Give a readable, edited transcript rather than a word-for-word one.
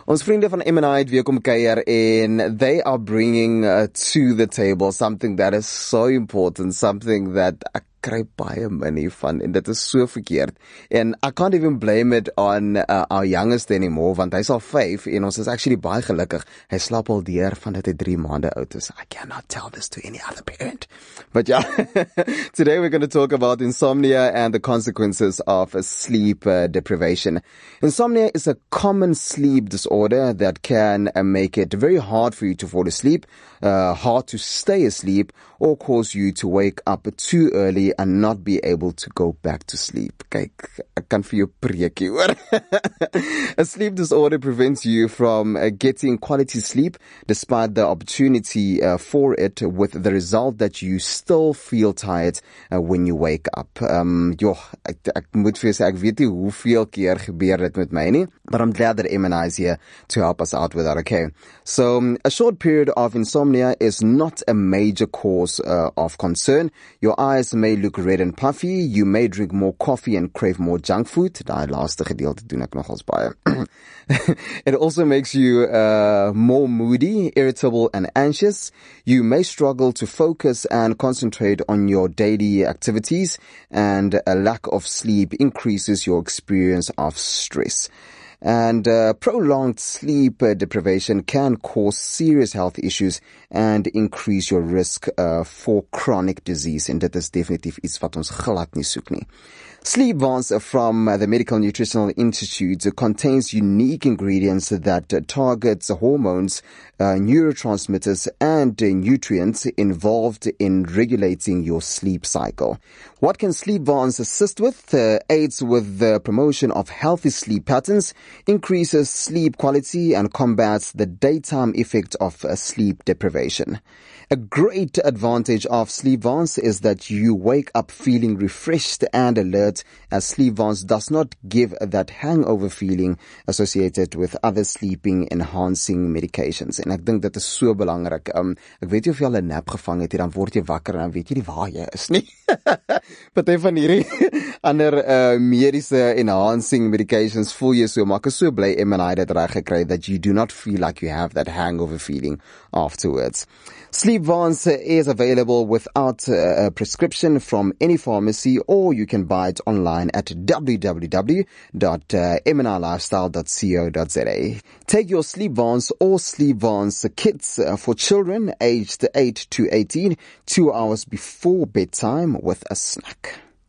Ons vriende van M&I het weer kom kuier en they are bringing to the table something that is so important, something that ek kry baie money van en dit is so verkeerd. En I can't even blame it on our youngest anymore, want hy's al 5 en ons is actually baie gelukkig. Hy slaap al deur van dit hy 3 maande oud is. I cannot tell this to any other parent. But yeah, today we're going to talk about insomnia and the consequences of sleep deprivation. Insomnia is a common sleep disorder that can make it very hard for you to fall asleep, hard to stay asleep, or cause you to wake up too early and not be able to go back to sleep. Kyk, ek kan vir jou preekie hoor. A sleep disorder prevents you from getting quality sleep despite the opportunity for it, with the result that you still feel tired when you wake up. Ek moet vir jou sê, ek weet nie hoeveel keer gebeur dit met my nie, but I'm glad that M&I is here to help us out with that, okay? So, a short period of insomnia is not a major cause of concern. Your eyes may look red and puffy, you may drink more coffee and crave more junk food. Daai laaste gedeelte doen ek nogals baie. It also makes you more moody, irritable and anxious. You may struggle to focus and concentrate on your daily activities, and a lack of sleep increases your experience of stress. And prolonged sleep deprivation can cause serious health issues and increase your risk for chronic disease. En dit is definitief iets wat ons glad nie soek nie. Sleepvance from the Medical Nutritional Institute contains unique ingredients that targets hormones, neurotransmitters, and nutrients involved in regulating your sleep cycle. What can Sleepvance assist with? Aids with the promotion of healthy sleep patterns, increases sleep quality, and combats the daytime effect of sleep deprivation. A great advantage of Sleepvance is that you wake up feeling refreshed and alert, as Sleepvance does not give that hangover feeling associated with other sleeping enhancing medications. En ek dink dit is so belangrik. Ek weet nie of jy al 'n nap gevang het, dan word jy wakker en dan weet jy nie waar jy is nie. Party van hierdie ander mediese enhancing medications voel jy so, maar ek is so bly M&I dit reg gekry that you do not feel like you have that hangover feeling afterwards. Sleepvance is available without a prescription from any pharmacy, or you can buy it online at www.mnilifestyle.co.za. Take your Sleepvance or Sleepvance kits for children aged 8 to 18 2 hours before bedtime with a snack.